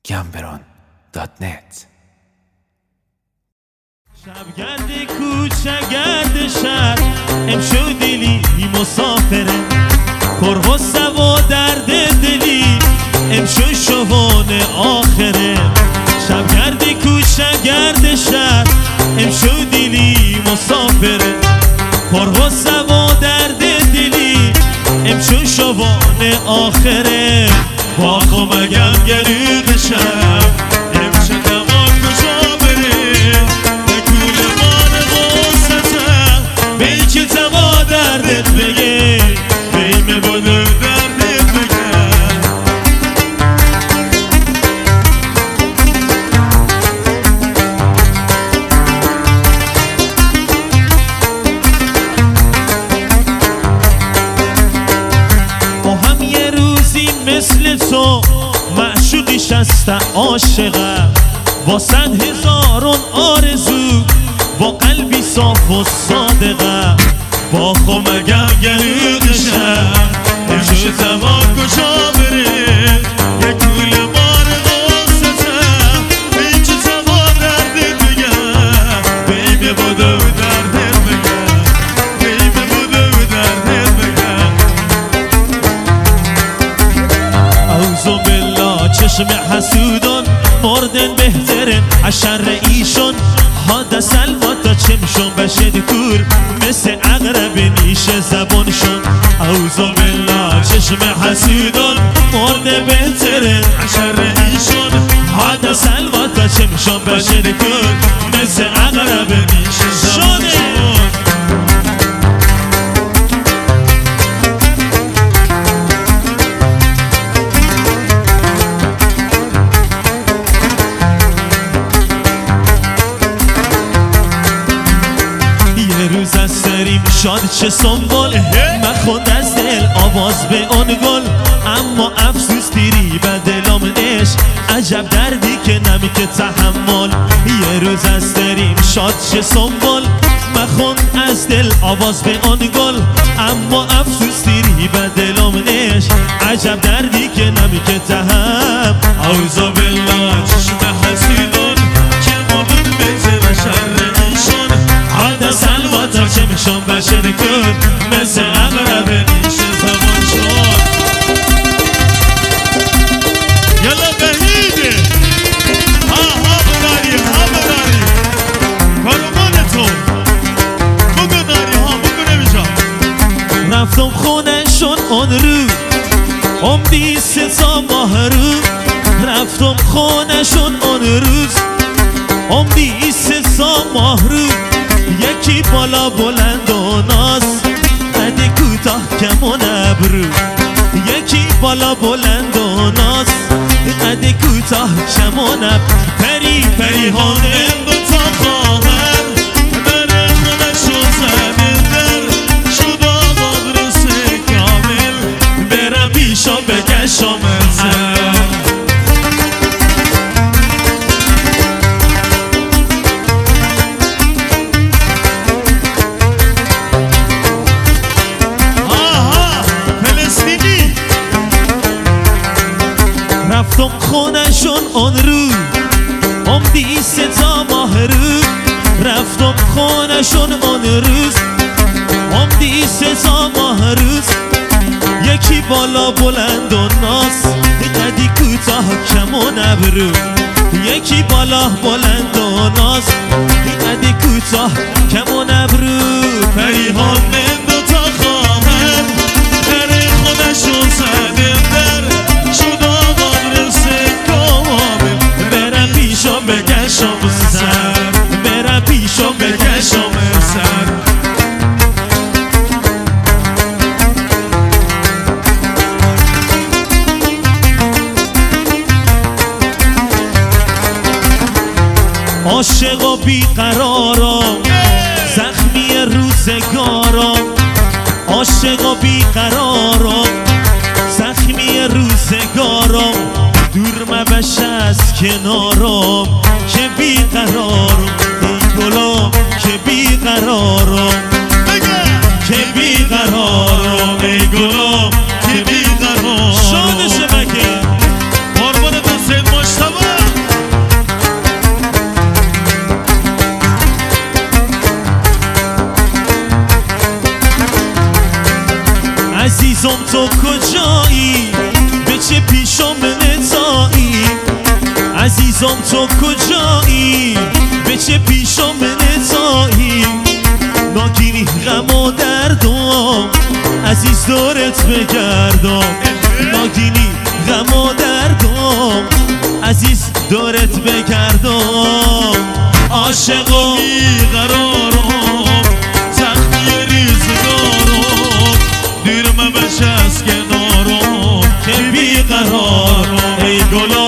gambron.net. شبگرد کوچه گرد شهر امشو دلی مسافره پرغصه و درد دلی امشو شبانه آخره شبگرد کوچه گرد شهر امشو دلی مسافره پرغصه و درد دلی امشو شبانه آخره باخو مگم گرید شهر امشو دوان کجا بره بکول مان غصته بی که توا دردت بگه بیمه بودو دردت بگه با هم یه روزی مثل تو معشوقیش هستم عاشقم با 100,000 آرزو با قلبی صاف و صادقم با خمگم گریدشم امشو زمان کجا بره یه کول مار غصتم این که زمان دردت بگم بیمه بودو دردت بگم بیمه بودو دردت بگم اوزو بالله چشم حسودان مردن بهترن عشر ایشون حادث الواتا چمشون بشد کور مثل عقرب نیشه زبانشون اوزو بالله چشم حسودان مرده بهترن عشر ایشون حادث الواتا چمشون بشد کور مثل عقرب نیشه زبانشون شاد چه سنبول مخوند از دل آواز به آن گل اما افسوس دیری به دلم عشق عجب دردی که نمی که تحمل یه روز از داریم شاد چه سنبول مخوند از دل آواز به آن گل اما افسوس دیری به دلم عشق عجب دردی که نمی که تحمل اوزا بالله چشم حسیدون که مردن بیزه و شر ایشون حادث الواتا چه میشون بشر کن مثل عقرب نیشه زمان شد یلا بهیده ها براری کارمان تو بگو داری بگو نمیشم رفتم خونشون اون رو عمدی 3 ماه رو رفتم خونشون اون روز عمدی 3 ماه رو یکی بالا بلند و ناز قد کوتاه کمون ابرو یکی بالا بلند و ناز قد کوتاه کمون ابرو پری پری هانم دوتا خواهر بره خودشو زمین در شد آقا رسه کامل برم پیشا بگشم زن رفتم خونشون اون رو عمدی 3 ماه رو رفتم خونشون اون روز عمدی 3 ماه روز یکی بالا بلند و ناز قدی کوتاه کمون ابرو یکی بالا بلند و ناز قدی کوتاه کمون ابرو پریحان من دوتا خواهر بره خودشون زدن در بگشم سر برم پیشم بگشم سر عاشق و بیقرارم زخمی روزگارم عاشق و بیقرارم زخمی روزگارم دور مبش از کنارم که بیقرارم ای گلم که بیقرارم که بیقرارم ای گلم که بیقرارم شادش مگه قربان دست مشتبه عزیزم تو کجایی به چه پیشم نتایی عزیزم تو کجایی به چه پیشم نتایی ناگینی غم و دردم عزیز دورت بگردم ناگینی غم و دردم عزیز دورت بگردم عاشقم بیقرارم تختی ریزگارم دیرم بشه از کنارم که بیقرارم ای گلم